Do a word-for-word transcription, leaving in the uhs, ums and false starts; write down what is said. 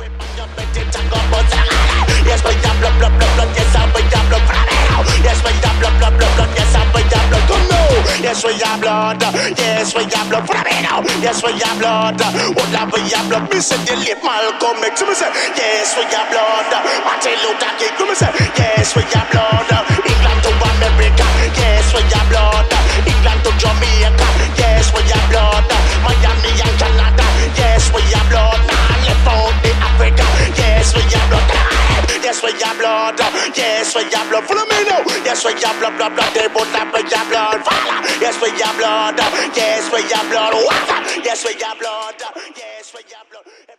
Yes, we have blood, blood, blood, blood. Yes, we have blood. Yes, we have blood, blood, blood, blood. Yes, we have blood. Come now. Yes, we have blood. Yes, we have blood. Follow me now. Yes, we have blood. What have we have blood? Me say the late Malcolm X. Me say yes, we have blood. Martin Luther King. Me say yes, we have blood. England to America. Yes, we have blood. England to Jamaica. Yes, we have blood. Miami and Canada. Yes, we have blood. Nah, left out the Africa. Yes, we have blood. Yes, we have blood. Yes, we have blood. Follow me now. Yes, we have blood, blood, blood. They both have we have blood. Follow. Yes, we have blood. Yes, we have blood. What? Yes, we have blood. Yes, we have blood.